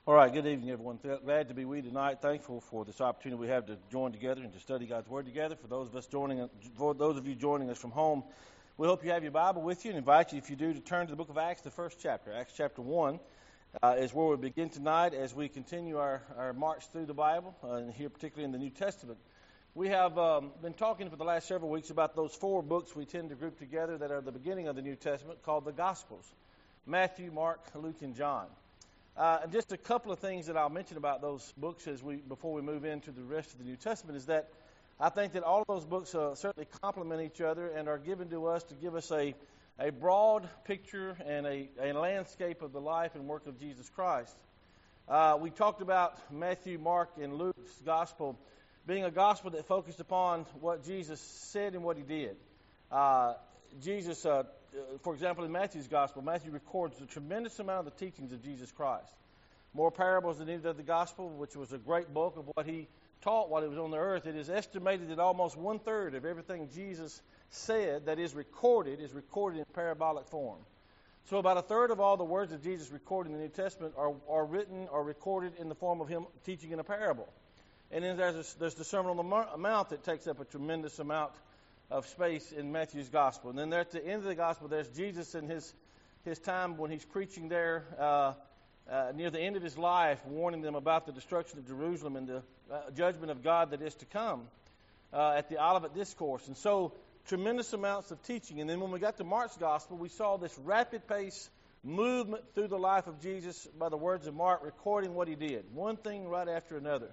All right, good evening, everyone. Glad to be with you tonight. Thankful for this opportunity we have to join together and to study God's Word together. For those of you joining us from home, we hope you have your Bible with you and invite you, if you do, to turn to the book of Acts, the first chapter. Acts chapter 1 is where we begin tonight as we continue our march through the Bible, and here particularly in the New Testament. We have been talking for the last several weeks about those four books we tend to group together that are the beginning of the New Testament, called the Gospels: Matthew, Mark, Luke, and John. Just a couple of things that I'll mention about those books before we move into the rest of the New Testament is that I think that all of those books certainly complement each other and are given to us to give us a broad picture and a landscape of the life and work of Jesus Christ. We talked about Matthew, Mark, and Luke's gospel being a gospel that focused upon what Jesus said and what he did. Jesus, for example, in Matthew's gospel, Matthew records a tremendous amount of the teachings of Jesus Christ. More parables than any of the gospel, which was a great bulk of what he taught while he was on the earth. It is estimated that almost 1/3 of everything Jesus said that is recorded in parabolic form. So about 1/3 of all the words of Jesus recorded in the New Testament are written or recorded in the form of him teaching in a parable. And then there's the Sermon on the Mount that takes up a tremendous amount of space in Matthew's gospel. And then there at the end of the gospel, there's Jesus in his time when he's preaching there near the end of his life, warning them about the destruction of Jerusalem and the judgment of God that is to come at the Olivet Discourse. And so tremendous amounts of teaching. And then when we got to Mark's gospel, we saw this rapid pace movement through the life of Jesus by the words of Mark, recording what he did, one thing right after another.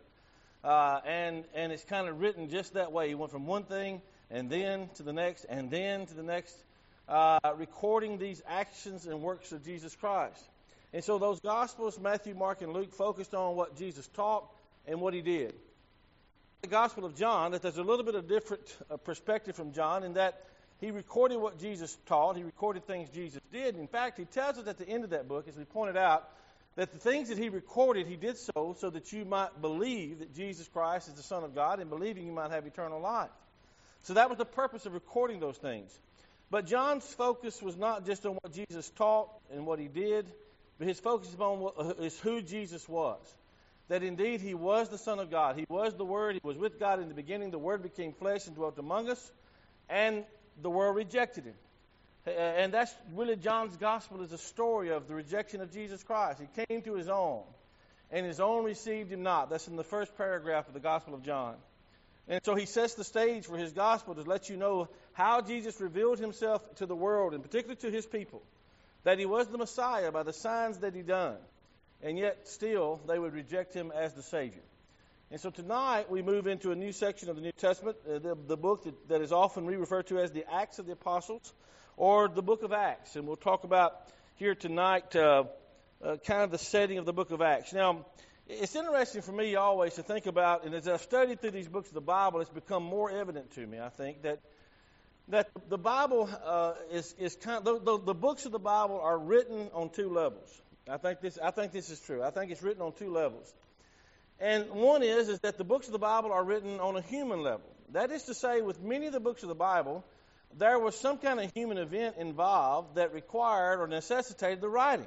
And it's kind of written just that way. He went from one thing and then to the next, and then to the next, recording these actions and works of Jesus Christ. And so those Gospels, Matthew, Mark, and Luke, focused on what Jesus taught and what he did. The Gospel of John, that there's a little bit of different perspective from John in that he recorded what Jesus taught, he recorded things Jesus did. In fact, he tells us at the end of that book, as we pointed out, that the things that he recorded, he did so that you might believe that Jesus Christ is the Son of God, and believing you might have eternal life. So that was the purpose of recording those things. But John's focus was not just on what Jesus taught and what he did, but his focus is who Jesus was. That indeed he was the Son of God. He was the Word. He was with God in the beginning. The Word became flesh and dwelt among us, and the world rejected him. And that's really John's gospel, is a story of the rejection of Jesus Christ. He came to his own, and his own received him not. That's in the first paragraph of the Gospel of John. And so he sets the stage for his gospel to let you know how Jesus revealed himself to the world, and particularly to his people, that he was the Messiah by the signs that he done. And yet still they would reject him as the Savior. And so tonight we move into a new section of the New Testament, the book that is often referred to as the Acts of the Apostles, or the book of Acts. And we'll talk about here tonight kind of the setting of the book of Acts. Now, it's interesting for me always to think about, and as I've studied through these books of the Bible, it's become more evident to me, I think, that the Bible is kind of, the books of the Bible are written on two levels. I think this is true. I think it's written on two levels. And one is that the books of the Bible are written on a human level. That is to say, with many of the books of the Bible, there was some kind of human event involved that required or necessitated the writing.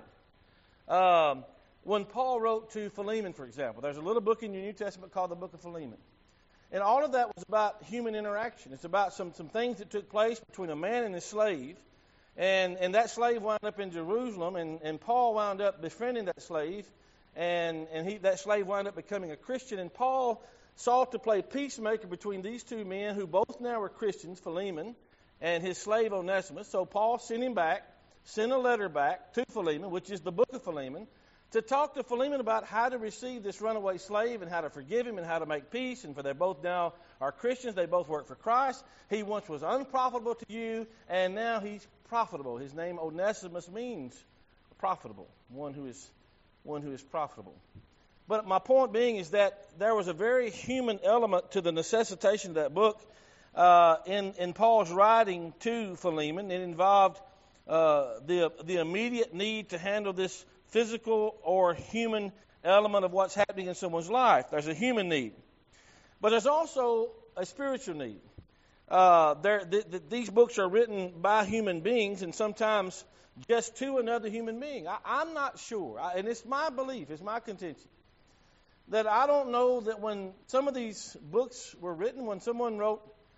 When Paul wrote to Philemon, for example, there's a little book in your New Testament called the Book of Philemon. And all of that was about human interaction. It's about some things that took place between a man and his slave. And that slave wound up in Jerusalem, and Paul wound up befriending that slave. And that slave wound up becoming a Christian. And Paul sought to play peacemaker between these two men who both now were Christians, Philemon and his slave Onesimus. So Paul sent a letter back to Philemon, which is the Book of Philemon, to talk to Philemon about how to receive this runaway slave and how to forgive him and how to make peace. And for they both now are Christians. They both work for Christ. He once was unprofitable to you, and now he's profitable. His name Onesimus means profitable, one who is profitable. But my point being is that there was a very human element to the necessitation of that book in Paul's writing to Philemon. It involved the immediate need to handle this physical or human element of what's happening in someone's life. There's a human need. But there's also a spiritual need. These books are written by human beings, and sometimes just to another human being. I'm not sure, and it's my belief, it's my contention, that I don't know that when some of these books were written, when someone wrote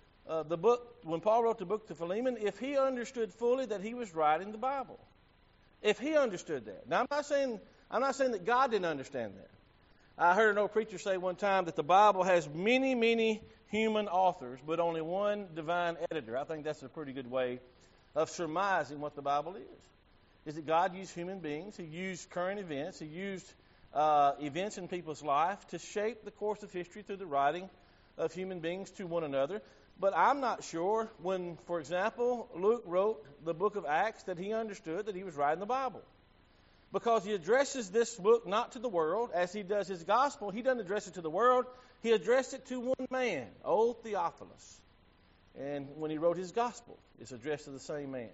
when Paul wrote the book to Philemon, if he understood fully that he was writing the Bible. If he understood that. Now, I'm not saying that God didn't understand that. I heard an old preacher say one time that the Bible has many, many human authors, but only one divine editor. I think that's a pretty good way of surmising what the Bible is that God used human beings. He used current events. He used events in people's life to shape the course of history through the writing of human beings to one another. But I'm not sure when, for example, Luke wrote the book of Acts that he understood that he was writing the Bible. Because he addresses this book not to the world, as he does his gospel. He doesn't address it to the world. He addressed it to one man, old Theophilus. And when he wrote his gospel, it's addressed to the same man.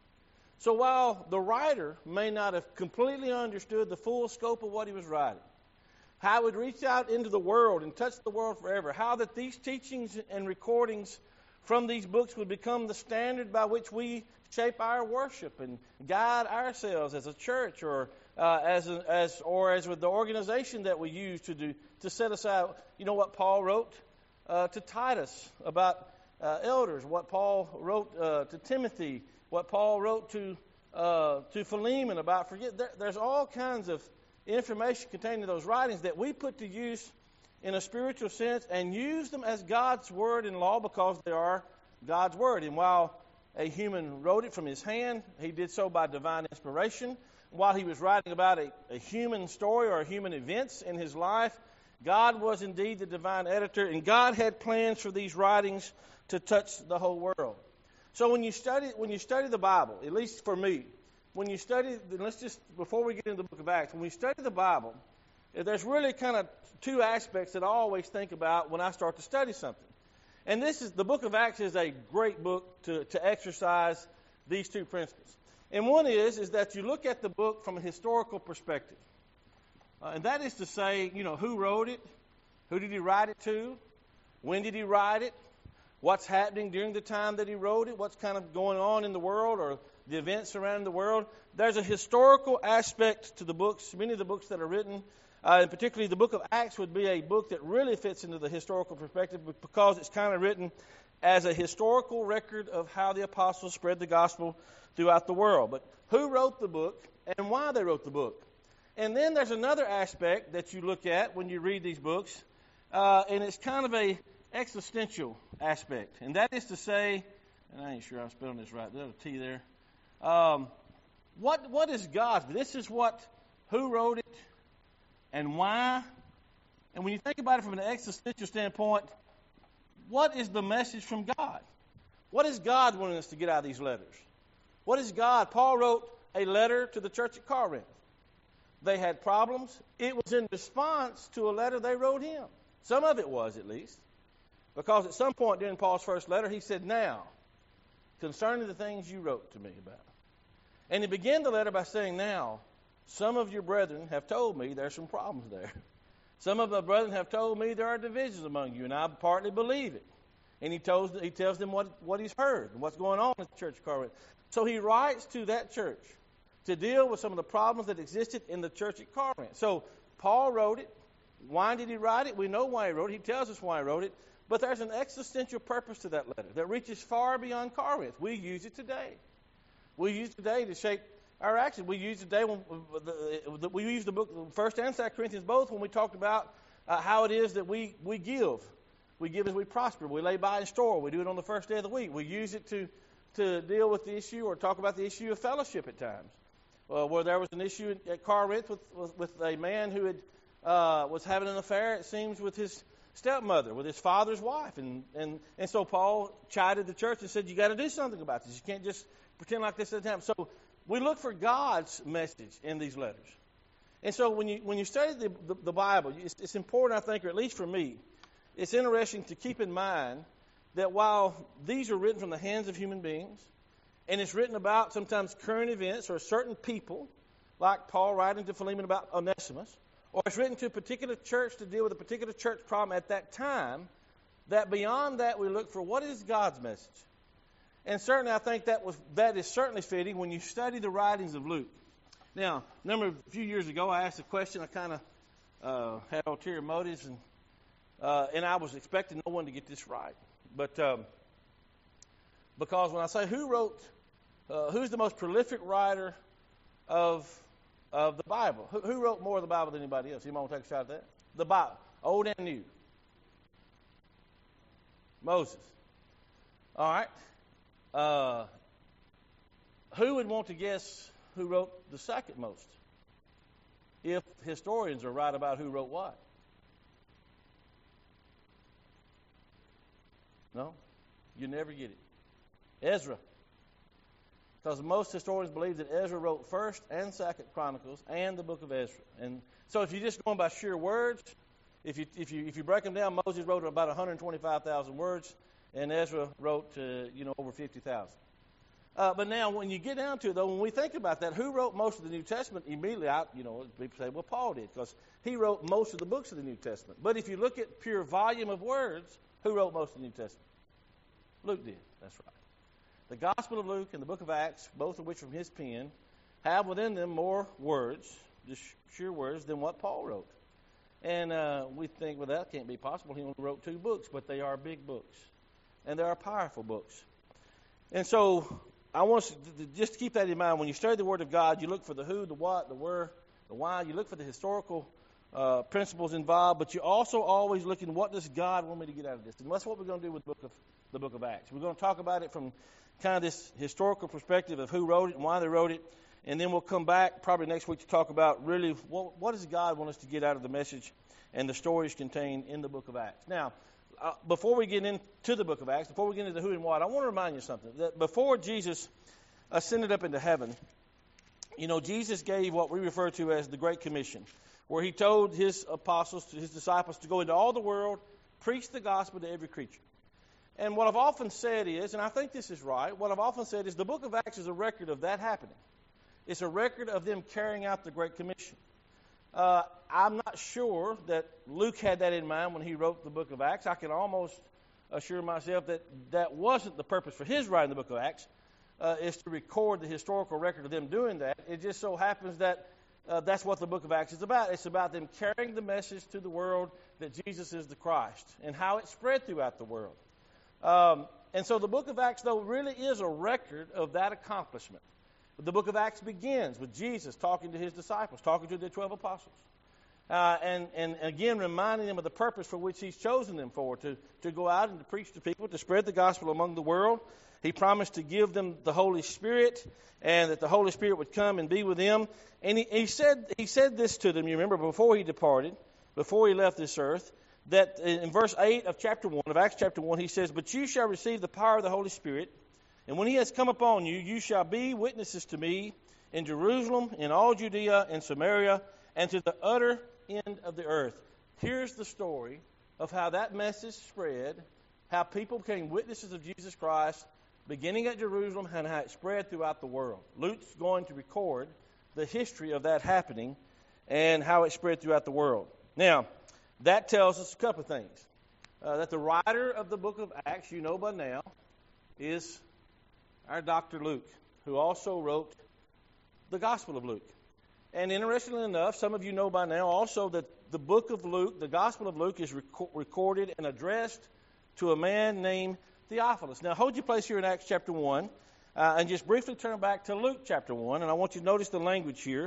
So while the writer may not have completely understood the full scope of what he was writing, how it would reach out into the world and touch the world forever, how that these teachings and recordings from these books would become the standard by which we shape our worship and guide ourselves as a church or as with the organization that we use to set aside. You know what Paul wrote to Titus about elders, what Paul wrote to Timothy, what Paul wrote to Philemon about there's all kinds of information contained in those writings that we put to use in a spiritual sense and use them as God's word and law because they are God's word. And while a human wrote it from his hand, he did so by divine inspiration. While he was writing about a human story or human events in his life, God was indeed the divine editor, and God had plans for these writings to touch the whole world. So when you study the Bible, at least for me, when you study, before we get into the book of Acts, when we study the Bible, there's really kind of two aspects that I always think about when I start to study something. And the book of Acts is a great book to exercise these two principles. And one is that you look at the book from a historical perspective. And that is to say, who wrote it? Who did he write it to? When did he write it? What's happening during the time that he wrote it? What's kind of going on in the world or the events surrounding the world? There's a historical aspect to the books, many of the books that are written. And particularly the book of Acts would be a book that really fits into the historical perspective because it's kind of written as a historical record of how the apostles spread the gospel throughout the world. But who wrote the book and why they wrote the book? And then there's another aspect that you look at when you read these books, and it's kind of a existential aspect. And that is to say, and I ain't sure I'm spelling this right, there's a T there. What is God's? This is who wrote it and why. And when you think about it from an existential standpoint, what is the message from God? What is God wanting us to get out of these letters? What is God? Paul wrote a letter to the church at Corinth. They had problems. It was in response to a letter they wrote him. Some of it was, at least. Because at some point during Paul's first letter, he said, now, concerning the things you wrote to me about. And he began the letter by saying, now, some of your brethren have told me there's some problems there. Some of my brethren have told me there are divisions among you, and I partly believe it. And he tells them what he's heard and what's going on in the church of Corinth. So he writes to that church to deal with some of the problems that existed in the church at Corinth. So Paul wrote it. Why did he write it? We know why he wrote it. He tells us why he wrote it. But there's an existential purpose to that letter that reaches far beyond Corinth. We use it today. We use it today to shape our actions. We use it today when we use the book 1 and 2 Corinthians both when we talked about how it is that we give. We give as we prosper. We lay by and store. We do it on the first day of the week. We use it to deal with the issue or talk about the issue of fellowship at times. Where there was an issue at Corinth with a man who had was having an affair, it seems, with his stepmother, with his father's wife. And so Paul chided the church and said, you got to do something about this. You can't just pretend like this doesn't happen. So we look for God's message in these letters. And so when you study the Bible, it's important, I think, or at least for me, it's interesting to keep in mind that while these are written from the hands of human beings, and it's written about sometimes current events or certain people, like Paul writing to Philemon about Onesimus, or it's written to a particular church to deal with a particular church problem at that time, that beyond that we look for what is God's message. And certainly I think that is certainly fitting when you study the writings of Luke. Now, remember a few years ago I asked a question. I kind of had ulterior motives, and I was expecting no one to get this right. But because when I say who's the most prolific writer of the Bible? Who wrote more of the Bible than anybody else? Anybody want to take a shot at that? The Bible, Old and New. Moses. All right. Who would want to guess who wrote the second most? If historians are right about who wrote what. No? You never get it. Ezra. Because most historians believe that Ezra wrote 1st and 2nd Chronicles and the book of Ezra. And so if you're just going by sheer words, if you break them down, Moses wrote about 125,000 words, and Ezra wrote over 50,000. But now, when you get down to it, though, when we think about that, who wrote most of the New Testament? Immediately, people say, well, Paul did, because he wrote most of the books of the New Testament. But if you look at pure volume of words, who wrote most of the New Testament? Luke did. That's right. The Gospel of Luke and the book of Acts, both of which from his pen, have within them more words, just sheer words, than what Paul wrote. And we think, well, that can't be possible. He only wrote 2 books, but they are big books. And they are powerful books. And so I want us to just keep that in mind. When you study the Word of God, you look for the who, the what, the where, the why. You look for the historical principles involved, but you're also always looking, what does God want me to get out of this? And that's what we're going to do with the book of Acts. We're going to talk about it from kind of this historical perspective of who wrote it and why they wrote it. And then we'll come back probably next week to talk about really what does God want us to get out of the message and the stories contained in the book of Acts. Now, before we get into the book of Acts, before we get into the who and what, I want to remind you something. That before Jesus ascended up into heaven, Jesus gave what we refer to as the Great Commission, where he told his apostles, his disciples, to go into all the world, preach the gospel to every creature. And what I've often said is, and I think this is right, what I've often said is the book of Acts is a record of that happening. It's a record of them carrying out the Great Commission. I'm not sure that Luke had that in mind when he wrote the book of Acts. I can almost assure myself that that wasn't the purpose for his writing the book of Acts, is to record the historical record of them doing that. It just so happens that that's what the book of Acts is about. It's about them carrying the message to the world that Jesus is the Christ and how it spread throughout the world. And so the book of Acts, though, really is a record of that accomplishment. The book of Acts begins with Jesus talking to his disciples, talking to the 12 apostles, and again reminding them of the purpose for which he's chosen them for, to go out and to preach to people, to spread the gospel among the world. He promised to give them the Holy Spirit, and that the Holy Spirit would come and be with them. And he said this to them, you remember, before he departed, before he left this earth, that in verse 8 of chapter 1, of Acts chapter 1, he says, "But you shall receive the power of the Holy Spirit, and when he has come upon you, you shall be witnesses to me in Jerusalem, in all Judea, and Samaria, and to the utter end of the earth." Here's the story of how that message spread, how people became witnesses of Jesus Christ, beginning at Jerusalem, and how it spread throughout the world. Luke's going to record the history of that happening and how it spread throughout the world. Now, that tells us a couple of things. That the writer of the book of Acts, you know by now, is our Dr. Luke, who also wrote the Gospel of Luke. And interestingly enough, some of you know by now also that the book of Luke, the Gospel of Luke, is recorded and addressed to a man named Theophilus. Now, hold your place here in Acts chapter 1, and just briefly turn back to Luke chapter 1, and I want you to notice the language here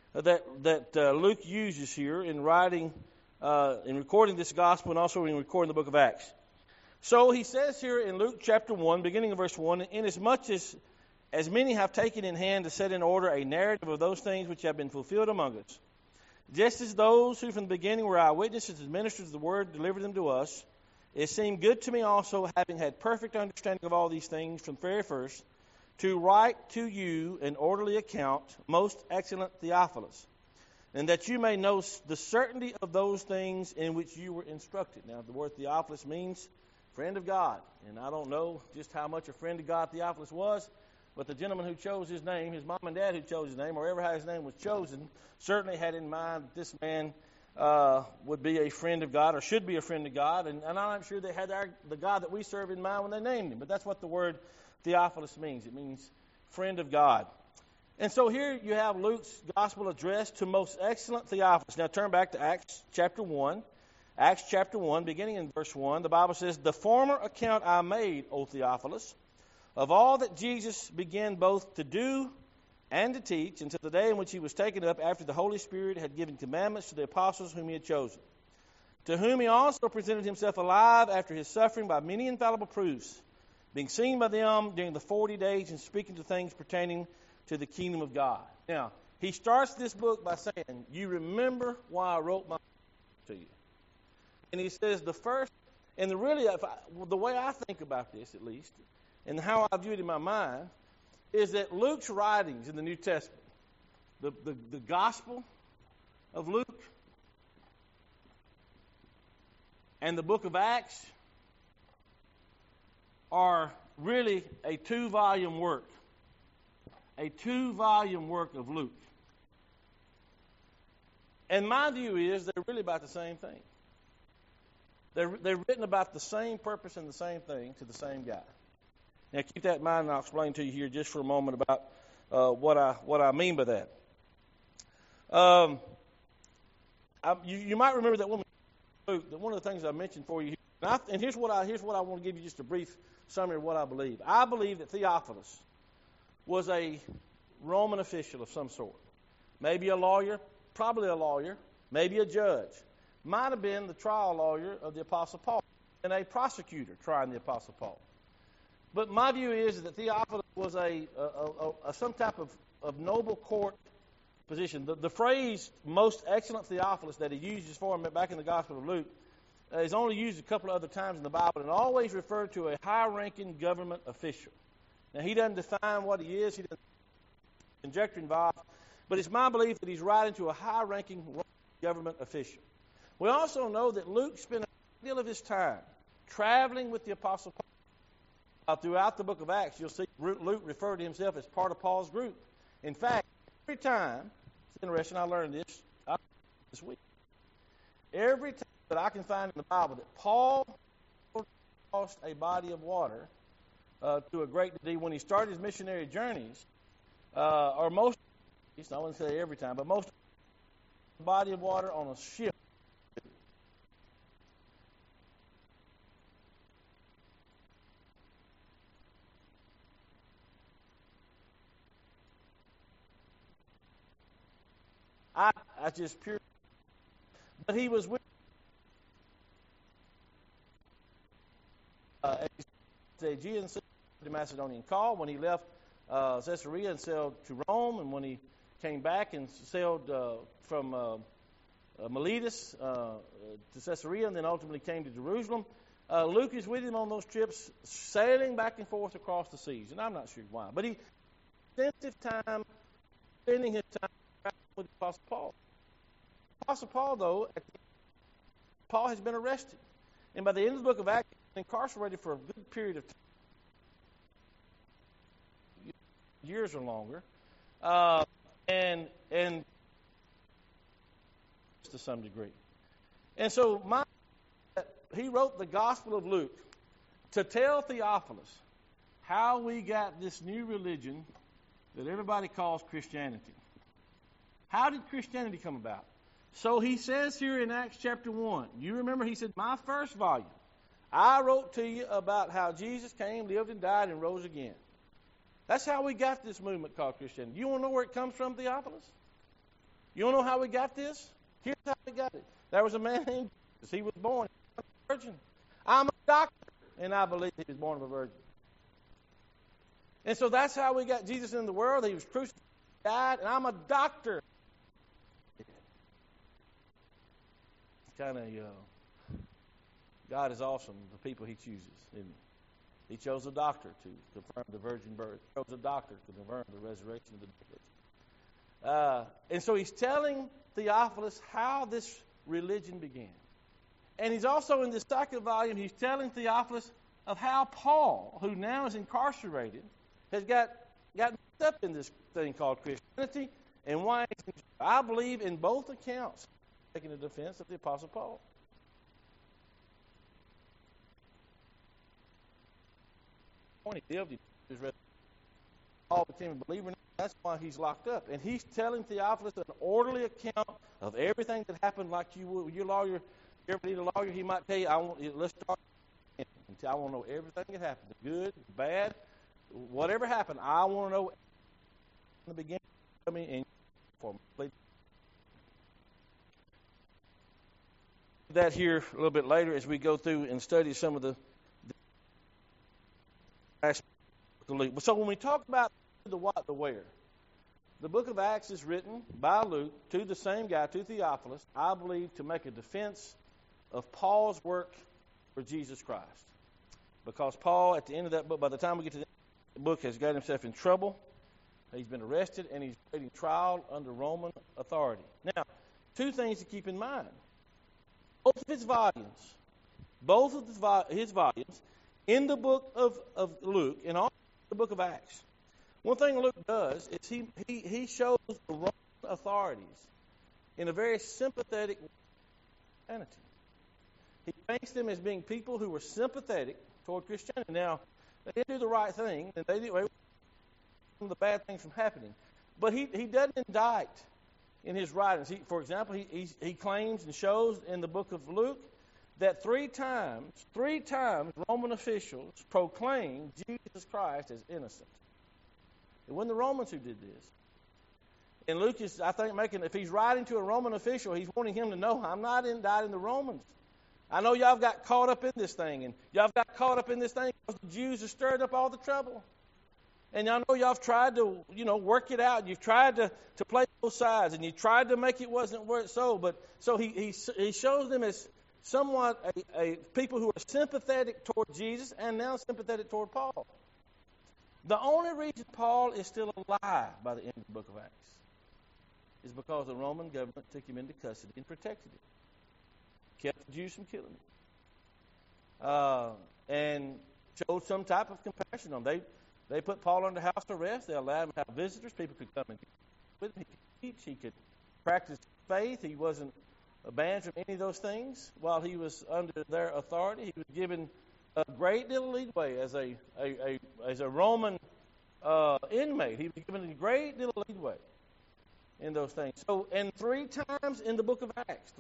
that Luke uses here in writing, in recording this Gospel, and also in recording the book of Acts. So he says here in Luke chapter 1, beginning of verse 1, "Inasmuch as many have taken in hand to set in order a narrative of those things which have been fulfilled among us, just as those who from the beginning were eyewitnesses and ministers of the word delivered them to us, it seemed good to me also, having had perfect understanding of all these things from the very first, to write to you an orderly account, most excellent Theophilus, and that you may know the certainty of those things in which you were instructed." Now, the word Theophilus means friend of God. And I don't know just how much a friend of God Theophilus was, but the gentleman who chose his name, his mom and dad who chose his name, or ever how his name was chosen, certainly had in mind that this man would be a friend of God, or should be a friend of God. And I'm not sure they had the God that we serve in mind when they named him. But that's what the word Theophilus means. It means friend of God. And so here you have Luke's gospel addressed to most excellent Theophilus. Now turn back to Acts chapter 1. Acts chapter 1, beginning in verse 1, the Bible says, "The former account I made, O Theophilus, of all that Jesus began both to do and to teach until the day in which he was taken up after the Holy Spirit had given commandments to the apostles whom he had chosen, to whom he also presented himself alive after his suffering by many infallible proofs, being seen by them during the 40 days and speaking to things pertaining to the kingdom of God." Now, he starts this book by saying, you remember why I wrote my to you. And he says the first, and the way I think about this at least, and how I view it in my mind, is that Luke's writings in the New Testament, the Gospel of Luke and the book of Acts are really a 2-volume work. A 2-volume work of Luke. And my view is they're really about the same thing. They're written about the same purpose and the same thing to the same guy. Now keep that in mind, and I'll explain to you here just for a moment about what I mean by that. You might remember that one of the things I mentioned for you, and here's what I want to give you just a brief summary of what I believe. I believe that Theophilus was a Roman official of some sort, maybe a lawyer, probably a lawyer, maybe a judge. Might have been the trial lawyer of the Apostle Paul and a prosecutor trying the Apostle Paul. But my view is that Theophilus was some type of noble court position. The phrase "most excellent Theophilus" that he uses for him back in the Gospel of Luke is only used a couple of other times in the Bible and always referred to a high-ranking government official. Now, he doesn't define what he is. He doesn't conjecture involved. But it's my belief that he's writing to a high-ranking government official. We also know that Luke spent a great deal of his time traveling with the Apostle Paul. Throughout the book of Acts, you'll see Luke refer to himself as part of Paul's group. In fact, every time, it's interesting, I learned this week. Every time that I can find in the Bible that Paul crossed a body of water to a great degree when he started his missionary journeys, or most, I wouldn't say every time, but most body of water on a ship. I just pure. But he was with the Aegean Sea, the Macedonian call, when he left Caesarea and sailed to Rome, and when he came back and sailed from Miletus to Caesarea, and then ultimately came to Jerusalem. Luke is with him on those trips, sailing back and forth across the seas, and I'm not sure why. But he extensive time spending his time with the Apostle Paul. Apostle Paul, though, Paul has been arrested. And by the end of the book of Acts, he's been incarcerated for a good period of time, years or longer, and to some degree. And so he wrote the Gospel of Luke to tell Theophilus how we got this new religion that everybody calls Christianity. How did Christianity come about? So he says here in Acts chapter 1, you remember he said, my first volume, I wrote to you about how Jesus came, lived and died and rose again. That's how we got this movement called Christianity. You want to know where it comes from, Theophilus? You want to know how we got this? Here's how we got it. There was a man named Jesus. He was born of a virgin. I'm a doctor, and I believe he was born of a virgin. And so that's how we got Jesus in the world. He was crucified, died, and I'm a doctor. Kind of, God is awesome, the people he chooses. And he chose a doctor to confirm the virgin birth. He chose a doctor to confirm the resurrection of the dead. And so he's telling Theophilus how this religion began. And he's also in this second volume, he's telling Theophilus of how Paul, who now is incarcerated, has got mixed up in this thing called Christianity, and why I believe in both accounts taking the defense of the Apostle Paul. When he lived, he his resurrection. Paul became a believer. That's why he's locked up. And he's telling Theophilus an orderly account of everything that happened, like you would with your lawyer. If you ever need a lawyer, he might tell you, let's start. I want to know everything that happened, the good, the bad, whatever happened. I want to know in the beginning. And for me. That here a little bit later as we go through and study some of the aspects of Luke. So when we talk about the what, the where, the book of Acts is written by Luke to the same guy, to Theophilus, I believe, to make a defense of Paul's work for Jesus Christ. Because Paul, at the end of that book, by the time we get to the end of the book, has got himself in trouble. He's been arrested, and he's waiting trial under Roman authority. Now, two things to keep in mind. Both of his volumes, in the book of Luke and also the book of Acts. One thing Luke does is he shows the Roman authorities in a very sympathetic way. He paints them as being people who were sympathetic toward Christianity. Now, they didn't do the right thing, and they didn't some of the bad things from happening. But he doesn't indict in his writings. For example, he claims and shows in the book of Luke that three times Roman officials proclaimed Jesus Christ as innocent. It wasn't the Romans who did this. And Luke is, I think, if he's writing to a Roman official, he's wanting him to know, I'm not indicting the Romans. I know y'all got caught up in this thing, and y'all got caught up in this thing because the Jews have stirred up all the trouble. And I know y'all have tried to, work it out. You've tried to play both sides, and you tried to make it wasn't where it's so. But so he shows them as somewhat a people who are sympathetic toward Jesus and now sympathetic toward Paul. The only reason Paul is still alive by the end of the book of Acts is because the Roman government took him into custody and protected him, kept the Jews from killing him, and showed some type of compassion on them. They put Paul under house arrest. They allowed him to have visitors. People could come and with him. He could teach. He could practice faith. He wasn't banned from any of those things while he was under their authority. He was given a great deal of leeway as a Roman inmate. He was given a great deal of leeway in those things. So, and three times in the book of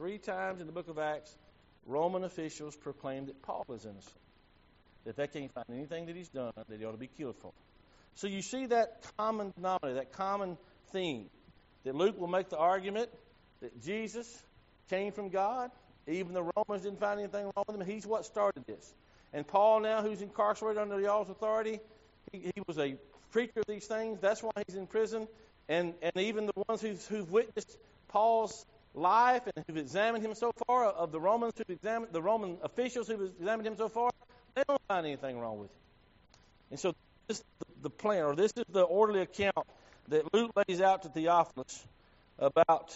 Acts, Roman officials proclaimed that Paul was innocent, that they can't find anything that he's done that he ought to be killed for. So you see that common denominator, that common theme, that Luke will make the argument that Jesus came from God. Even the Romans didn't find anything wrong with him. He's what started this. And Paul now, who's incarcerated under y'all's authority, he was a preacher of these things. That's why he's in prison. And even the ones who've witnessed Paul's life and who've examined him so far, of the Romans who've examined, the Roman officials who've examined him so far, they don't find anything wrong with him. And so this is the plan, or this is the orderly account that Luke lays out to Theophilus about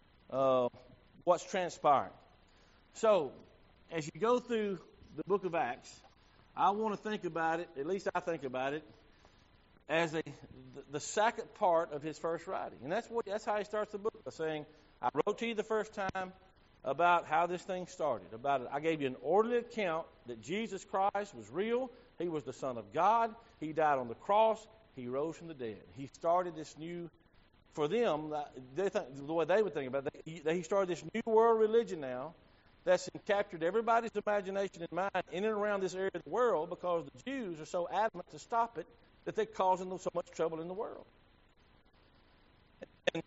what's transpiring. So, as you go through the book of Acts, I want to think about it, at least I think about it, as the second part of his first writing. And that's how he starts the book, by saying, I wrote to you the first time about how this thing started. About it. I gave you an orderly account that Jesus Christ was real. He was the Son of God. He died on the cross. He rose from the dead. He started this new, for them, the way they would think about it, he started this new world religion now that's captured everybody's imagination and mind in and around this area of the world, because the Jews are so adamant to stop it that they're causing them so much trouble in the world. And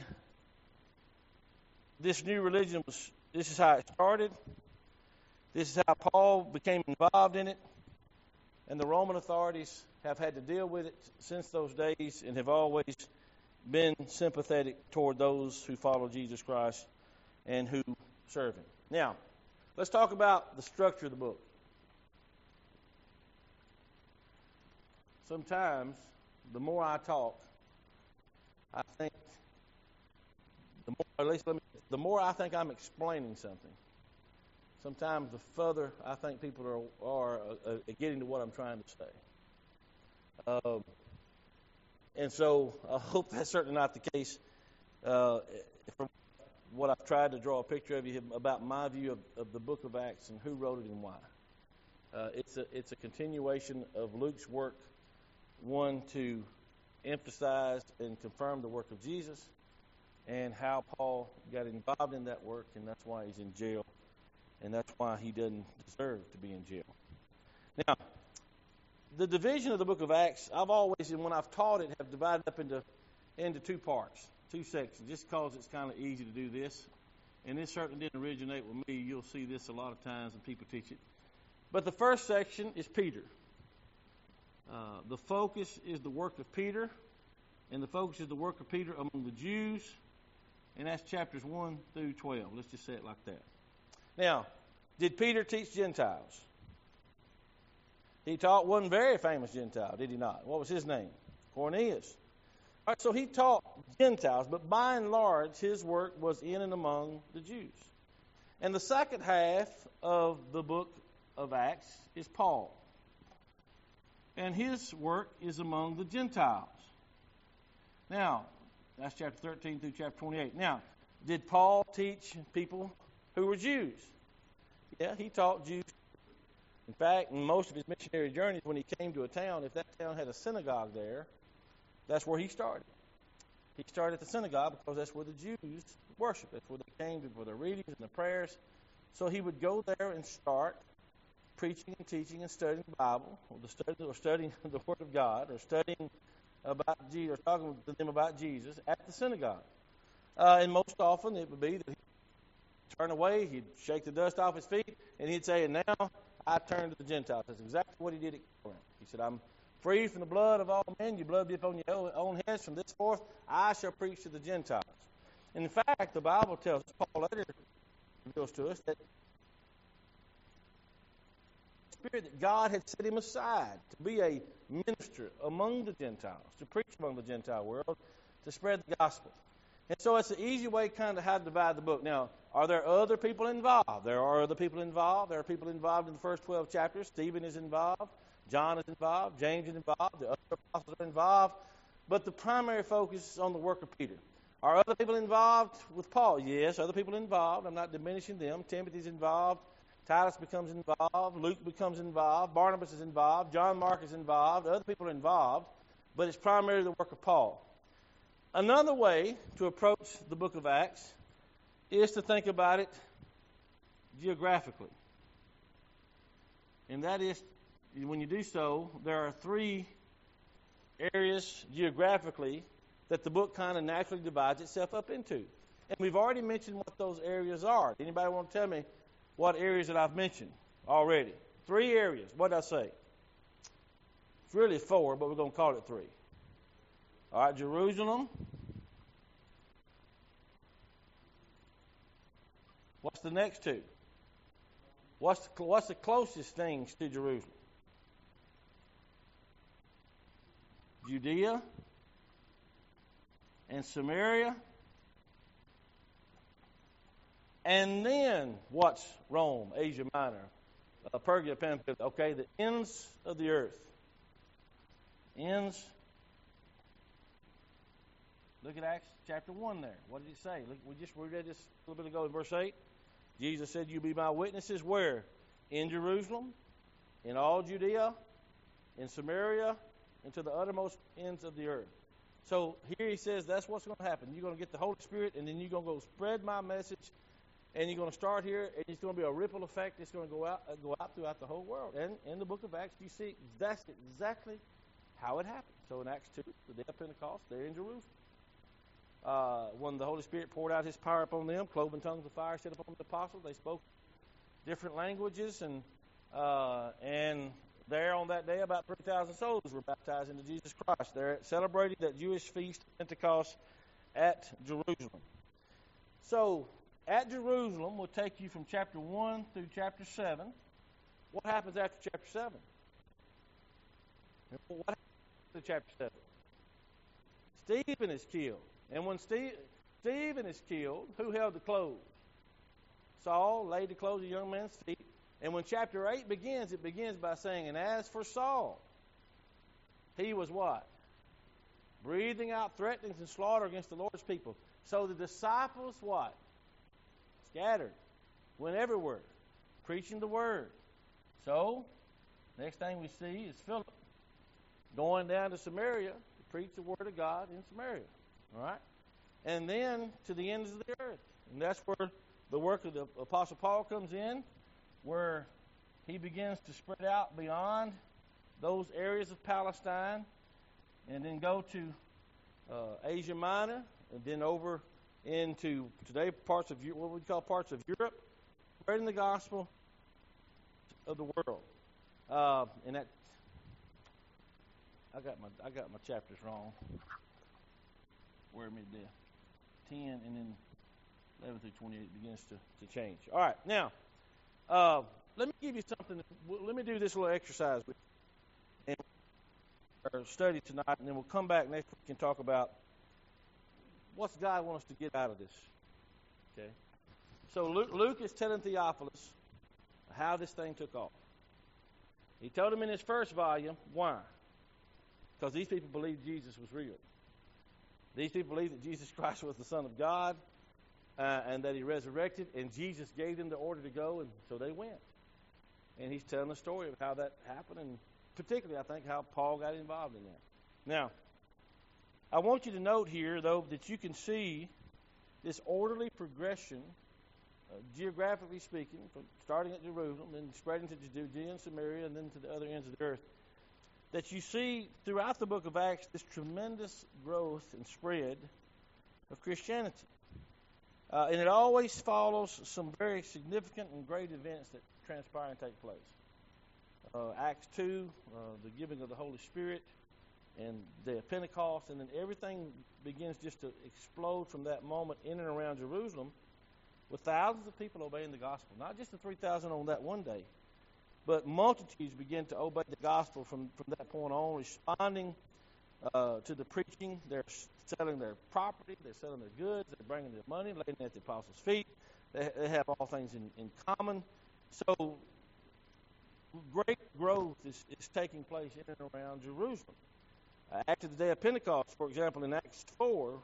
this new religion this is how it started. This is how Paul became involved in it. And the Roman authorities have had to deal with it since those days and have always been sympathetic toward those who follow Jesus Christ and who serve him. Now, let's talk about the structure of the book. Sometimes, the more I talk, I think, the more I think I'm explaining something. Sometimes the further I think people are getting to what I'm trying to say. And so I hope that's certainly not the case. From what I've tried to draw a picture of you about my view of the book of Acts and who wrote it and why. It's a continuation of Luke's work one to emphasize and confirm the work of Jesus and how Paul got involved in that work, and that's why he's in jail, and that's why he doesn't deserve to be in jail. Now, the division of the book of Acts, I've always, and when I've taught it, have divided up into two parts, two sections, just because it's kind of easy to do this. And this certainly didn't originate with me. You'll see this a lot of times when people teach it. But the first section is Peter. The focus is the work of Peter, and the focus is the work of Peter among the Jews, and that's chapters 1 through 12. Let's just say it like that. Now, did Peter teach Gentiles? He taught one very famous Gentile, did he not? What was his name? Cornelius. All right, so he taught Gentiles, but by and large, his work was in and among the Jews. And the second half of the book of Acts is Paul. And his work is among the Gentiles. Now, that's chapter 13 through chapter 28. Now, did Paul teach people who were Jews? Yeah, he taught Jews. In fact, in most of his missionary journeys, when he came to a town, if that town had a synagogue there, that's where he started. He started at the synagogue because that's where the Jews worshiped. That's where they came for their readings and the prayers. So he would go there and start preaching and teaching and studying the Bible, or studying the Word of God, or studying about Jesus, or talking to them about Jesus at the synagogue. And most often it would be that he'd turn away, he'd shake the dust off his feet, and he'd say, "And now I turn to the Gentiles." That's exactly what he did at Corinth. He said, "I'm free from the blood of all men. Your blood be upon your own heads. From this forth, I shall preach to the Gentiles." In fact, the Bible tells us, Paul later reveals to us, that the Spirit that God had set him aside to be a minister among the Gentiles, to preach among the Gentile world, to spread the gospel. And so it's an easy way kind of how to divide the book. Now, are there other people involved? There are other people involved. There are people involved in the first 12 chapters. Stephen is involved. John is involved. James is involved. The other apostles are involved. But the primary focus is on the work of Peter. Are other people involved with Paul? Yes, other people involved. I'm not diminishing them. Timothy's involved. Titus becomes involved. Luke becomes involved. Barnabas is involved. John Mark is involved. Other people are involved. But it's primarily the work of Paul. Another way to approach the book of Acts is to think about it geographically. And that is, when you do so, there are three areas geographically that the book kind of naturally divides itself up into. And we've already mentioned what those areas are. Anybody want to tell me what areas that I've mentioned already? 3 areas. What did I say? It's really 4, but we're going to call it 3. All right, Jerusalem. What's the next 2? What's the closest things to Jerusalem? Judea and Samaria. And then what's Rome, Asia Minor, Pergia, Pamphylia? Okay, the ends of the earth. Ends. Look at Acts chapter 1 there. What did it say? Look, we read this a little bit ago in verse 8. Jesus said, "You be my witnesses where? In Jerusalem, in all Judea, in Samaria, and to the uttermost ends of the earth." So here he says that's what's going to happen. You're going to get the Holy Spirit, and then you're going to go spread my message, and you're going to start here, and it's going to be a ripple effect. It's going to go out throughout the whole world. And in the book of Acts, you see that's exactly how it happened. So in Acts 2, the day of Pentecost, they're in Jerusalem. When the Holy Spirit poured out his power upon them, cloven tongues of fire set upon the apostles. They spoke different languages, and there on that day, about 3,000 souls were baptized into Jesus Christ. They're celebrating that Jewish feast of Pentecost at Jerusalem. So, at Jerusalem will take you from chapter 1 through chapter 7. What happens after chapter 7? What happens after chapter 7? Stephen is killed. And when Stephen is killed, who held the clothes? Saul laid the clothes of the young man's feet. And when chapter 8 begins, it begins by saying, "And as for Saul, he was" what? Breathing out threatenings and slaughter against the Lord's people. So the disciples what? Scattered. Went everywhere. Preaching the word. So, next thing we see is Philip going down to Samaria to preach the word of God in Samaria. All right? And then to the ends of the earth. And that's where the work of the Apostle Paul comes in, where he begins to spread out beyond those areas of Palestine and then go to Asia Minor and then over into today parts of what we call parts of Europe, spreading the gospel of the world. And that I got my chapters wrong. Where am I? 10 and then 11 through 28 begins to change. All right, now let me give you something. Let me do this little exercise with you and our study tonight, and then we'll come back next week and talk about what's God want us to get out of this. Okay. So Luke is telling Theophilus how this thing took off. He told him in his first volume why. Because these people believed Jesus was real. These people believed that Jesus Christ was the Son of God and that he resurrected, and Jesus gave them the order to go, and so they went. And he's telling the story of how that happened, and particularly, I think, how Paul got involved in that. Now, I want you to note here, though, that you can see this orderly progression, geographically speaking, from starting at Jerusalem, then spreading to Judea and Samaria, and then to the other ends of the earth, that you see throughout the book of Acts this tremendous growth and spread of Christianity. And it always follows some very significant and great events that transpire and take place. Acts 2, the giving of the Holy Spirit, and the day of Pentecost, and then everything begins just to explode from that moment in and around Jerusalem, with thousands of people obeying the gospel. Not just the 3,000 on that one day, but multitudes begin to obey the gospel from that point on, responding to the preaching. They're selling their property, they're selling their goods, they're bringing their money, laying it at the apostles' feet. They have all things in common. So great growth is taking place in and around Jerusalem. After the day of Pentecost, for example, in Acts 4,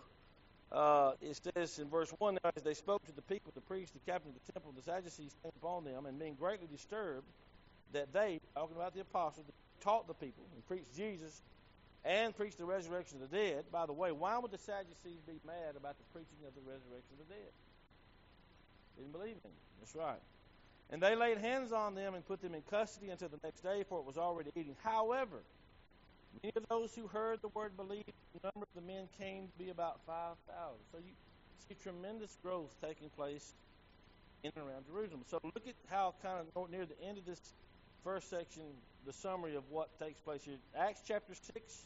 it says in verse 1, now as they spoke to the people, the priests, the captain of the temple, the Sadducees came upon them, and being greatly disturbed, that they, talking about the apostles, taught the people and preached Jesus and preached the resurrection of the dead. By the way, why would the Sadducees be mad about the preaching of the resurrection of the dead? Didn't believe in it. That's right. And they laid hands on them and put them in custody until the next day, for it was already evening. However, many of those who heard the word believed. The number of the men came to be about 5,000. So you see tremendous growth taking place in and around Jerusalem. So look at how kind of near the end of this first section, the summary of what takes place here. Acts chapter 6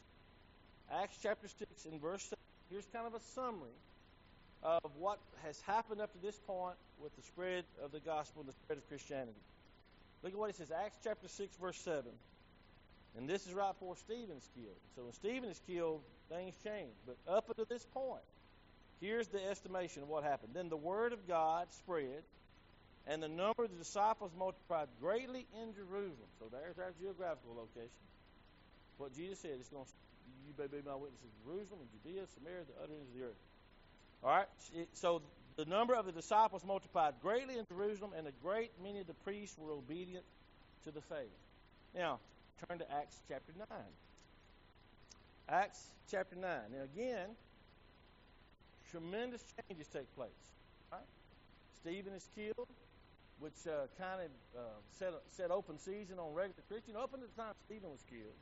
in verse 7. Here's kind of a summary of what has happened up to this point with the spread of the gospel and the spread of Christianity. Look at what it says, Acts chapter 6, verse 7. And this is right before Stephen is killed. So when Stephen is killed, things change. But up until this point, here's the estimation of what happened. Then the word of God spread, and the number of the disciples multiplied greatly in Jerusalem. So there's our geographical location. What Jesus said, it's going to, you may be my witnesses in Jerusalem and Judea, Samaria, the other ends of the earth. All right? So the number of the disciples multiplied greatly in Jerusalem, and a great many of the priests were obedient to the faith. Now, turn to Acts chapter 9. Acts chapter 9. Now again, tremendous changes take place. Right? Stephen is killed, which kind of set open season on regular Christians. Up until the time Stephen was killed,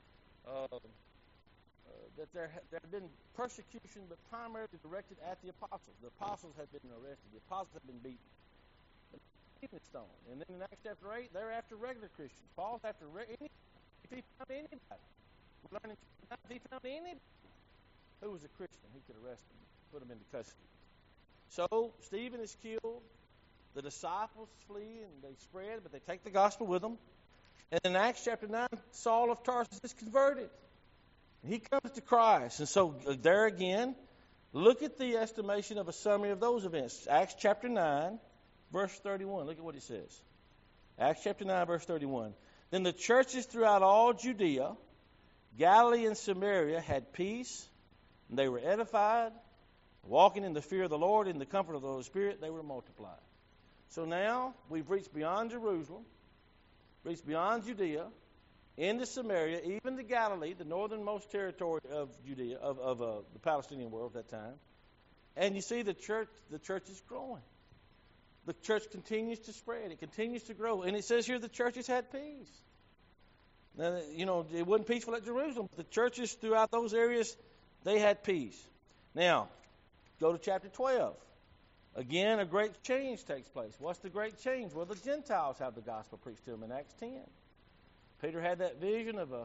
that there had been persecution, but primarily directed at the apostles. The apostles had been arrested. The apostles had been beaten. Stephen is stoned. And then in Acts chapter 8, they're after regular Christians. Paul's after if he found anybody. We're learning if he found anybody who was a Christian, he could arrest them, put them into custody. So Stephen is killed. The disciples flee and they spread, but they take the gospel with them. And in Acts chapter 9, Saul of Tarsus is converted. And he comes to Christ. And so there again, look at the estimation of a summary of those events. Acts chapter 9, verse 31. Look at what it says. Acts chapter 9, verse 31. Then the churches throughout all Judea, Galilee, and Samaria had peace, and they were edified, walking in the fear of the Lord, in the comfort of the Holy Spirit, they were multiplied. So now we've reached beyond Jerusalem, reached beyond Judea, into Samaria, even to Galilee, the northernmost territory of Judea, of the Palestinian world at that time. And you see the church is growing. The church continues to spread. It continues to grow. And it says here the churches had peace. Now, it wasn't peaceful at Jerusalem, but the churches throughout those areas, they had peace. Now, go to chapter 12. Again, a great change takes place. What's the great change? Well, the Gentiles have the gospel preached to them in Acts 10. Peter had that vision of a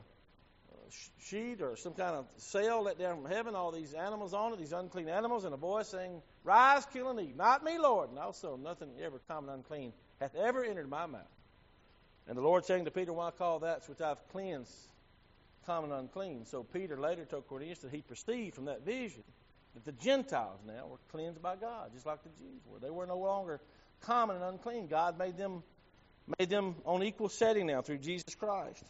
sheet or some kind of sail let down from heaven, all these animals on it, these unclean animals, and a voice saying, "Rise, kill, and eat. Not me, Lord. And also nothing ever common unclean hath ever entered my mouth." And the Lord saying to Peter, "Why call that which I've cleansed common unclean?" So Peter later told Cornelius that he perceived from that vision that the Gentiles now were cleansed by God, just like the Jews were. They were no longer common and unclean. God made them on equal setting now through Jesus Christ.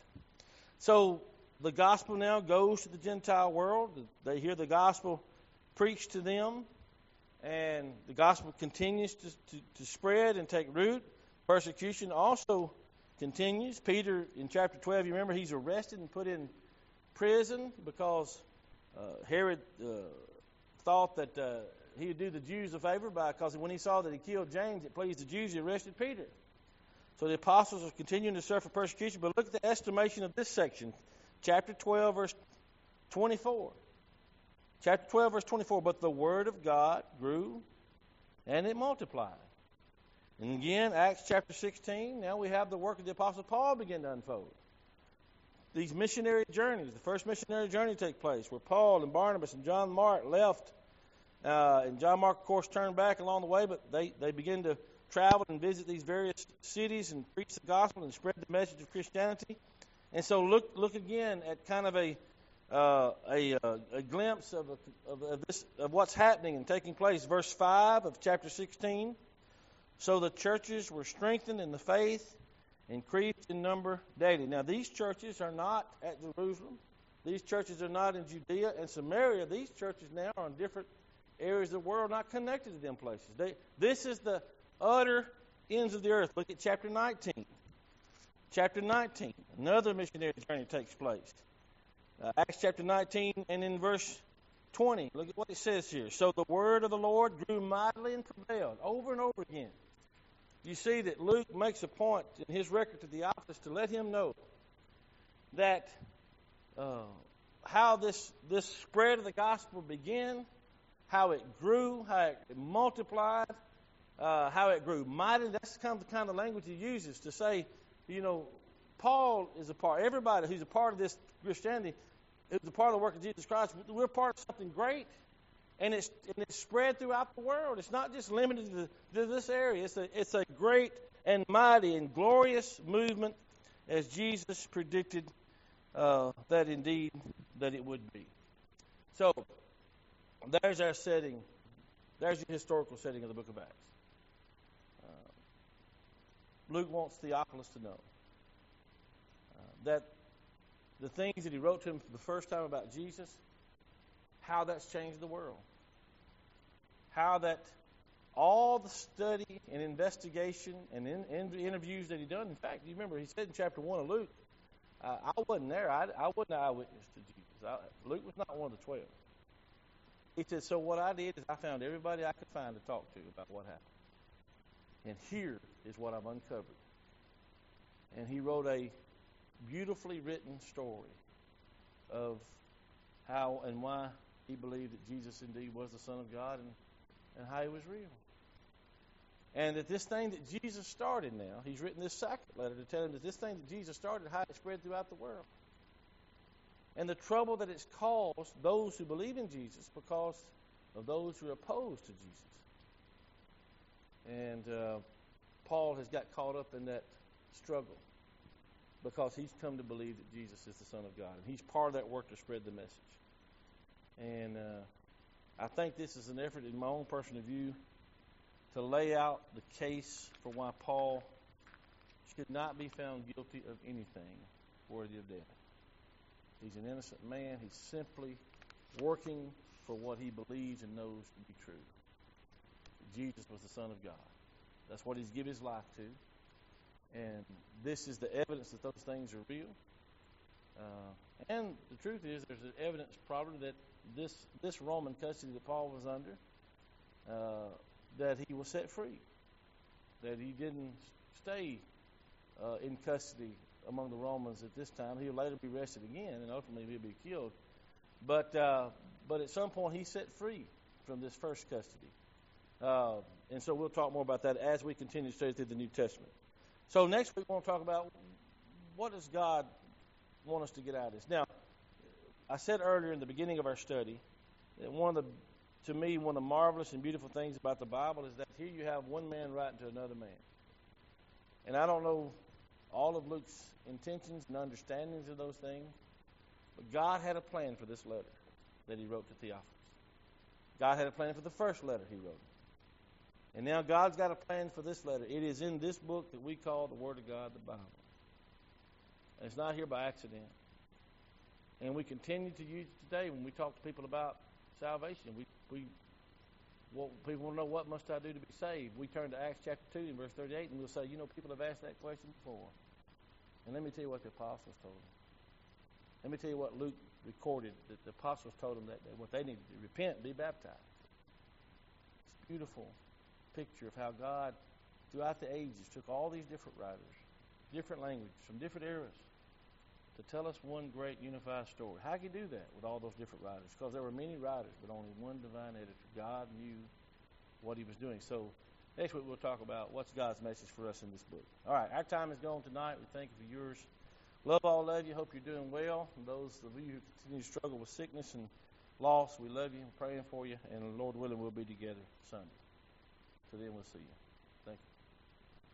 So the gospel now goes to the Gentile world. They hear the gospel preached to them, and the gospel continues to spread and take root. Persecution also continues. Peter, in chapter 12, you remember, he's arrested and put in prison because Herod thought that he would do the Jews a favor because when he saw that he killed James, it pleased the Jews, he arrested Peter. So the apostles are continuing to suffer persecution. But look at the estimation of this section. Chapter 12, verse 24. Chapter 12, verse 24. But the word of God grew and it multiplied. And again, Acts chapter 16, now we have the work of the Apostle Paul begin to unfold. These missionary journeys, the first missionary journey take place where Paul and Barnabas and John Mark left. And John Mark, of course, turned back along the way, but they begin to travel and visit these various cities and preach the gospel and spread the message of Christianity. And so look again at kind of a glimpse of what's happening and taking place. Verse 5 of chapter 16. So the churches were strengthened in the faith, increased in number daily. Now these churches are not at Jerusalem. These churches are not in Judea and Samaria. These churches now are in different areas of the world, not connected to them places. This is the utter ends of the earth. Look at chapter 19. Chapter 19, another missionary journey takes place. Acts chapter 19 and in verse 20. Look at what it says here. So the word of the Lord grew mightily and prevailed over and over again. You see that Luke makes a point in his record to Theophilus to let him know that how this spread of the gospel began, how it grew, how it multiplied, how it grew mighty. That's kind of the language he uses to say, Paul is a part. Everybody who's a part of this Christianity is a part of the work of Jesus Christ. We're part of something great, and it's spread throughout the world. It's not just limited to this area. It's a great and mighty and glorious movement, as Jesus predicted that it would be. So there's our setting. There's the historical setting of the book of Acts. Luke wants Theophilus to know that the things that he wrote to him for the first time about Jesus, how that's changed the world. How that all the study and investigation and interviews that he done. In fact, you remember he said in chapter 1 of Luke, I wasn't there. I wasn't an eyewitness to Jesus. Luke was not one of the 12. He said, so what I did is I found everybody I could find to talk to about what happened. And here is what I've uncovered. And he wrote a beautifully written story of how and why he believed that Jesus indeed was the Son of God and how he was real. And that this thing that Jesus started now, he's written this second letter to tell him that this thing that Jesus started, how it spread throughout the world. And the trouble that it's caused those who believe in Jesus because of those who are opposed to Jesus. And Paul has got caught up in that struggle because he's come to believe that Jesus is the Son of God. And he's part of that work to spread the message. And I think this is an effort in my own personal view to lay out the case for why Paul should not be found guilty of anything worthy of death. He's an innocent man. He's simply working for what he believes and knows to be true. Jesus was the Son of God. That's what he's given his life to. And this is the evidence that those things are real. And the truth is, there's evidence probably that this Roman custody that Paul was under, that he was set free, that he didn't stay in custody among the Romans at this time. He'll later be arrested again, and ultimately he'll be killed. But at some point, he's set free from this first custody. And so we'll talk more about that as we continue to study through the New Testament. So next week, we're going to talk about what does God want us to get out of this. Now, I said earlier in the beginning of our study that to me, one of the marvelous and beautiful things about the Bible is that here you have one man writing to another man. And I don't know all of Luke's intentions and understandings of those things, but God had a plan for this letter that he wrote to Theophilus. God had a plan for the first letter he wrote. And now God's got a plan for this letter. It is in this book that we call the Word of God, the Bible. And it's not here by accident. And we continue to use it today when we talk to people about salvation. People want to know, what must I do to be saved? We turn to Acts chapter 2 and verse 38, and we'll say, people have asked that question before. And let me tell you what the apostles told them. Let me tell you what Luke recorded, that the apostles told them that what they needed to do: repent, be baptized. It's a beautiful picture of how God, throughout the ages, took all these different writers, different languages, from different eras, to tell us one great unified story. How could he do that with all those different writers? Because there were many writers, but only one divine editor. God knew what he was doing. So next week we'll talk about what's God's message for us in this book. All right, our time is gone tonight. We thank you for yours. Love all of you. Hope you're doing well. And those of you who continue to struggle with sickness and loss, we love you. We're praying for you. And Lord willing, we'll be together Sunday. So then we'll see you.